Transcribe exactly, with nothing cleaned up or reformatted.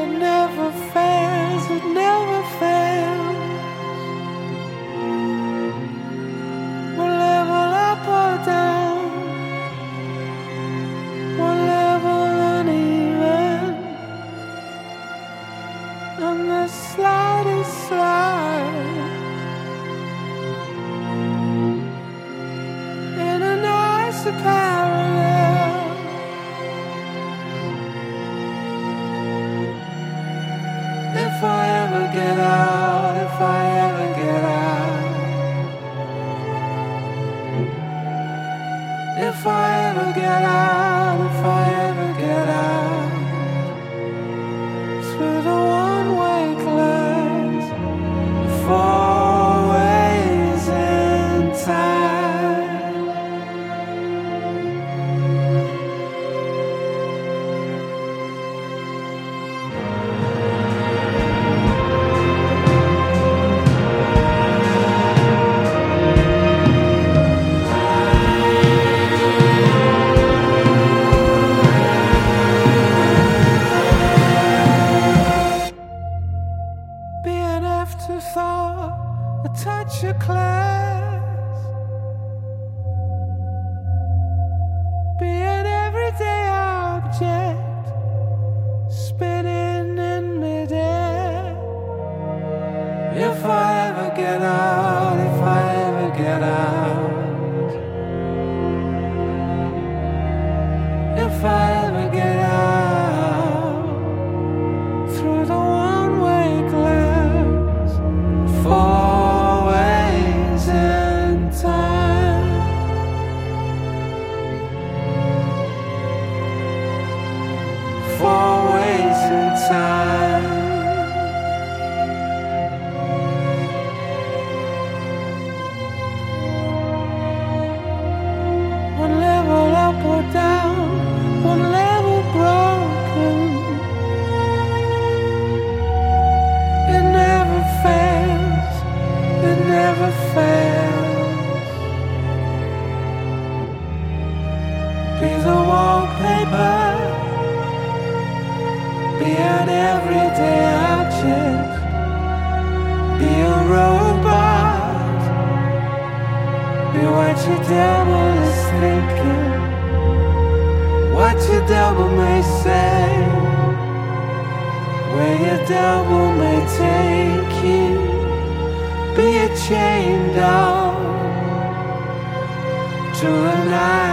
It never fails, it never fails. One level up or down, one level uneven, and the slightest slide in a nice parallel. If I ever get out, if I ever get out, if I ever get out, if I ever get out, through the one-way glass, four ways in time. Be an afterthought, a touch of class. Be an everyday object, spinning in midair. If I ever get out, if I ever get out, if I ever get out, through the one-way glass, four ways in time. Four ways in time. One level up or down, one level broken. It never fails, it never fails. Be the wallpaper, be an everyday object, be a robot, be what your devil is thinking, what your devil may say, where your devil may take you. Be a chain dog to a night.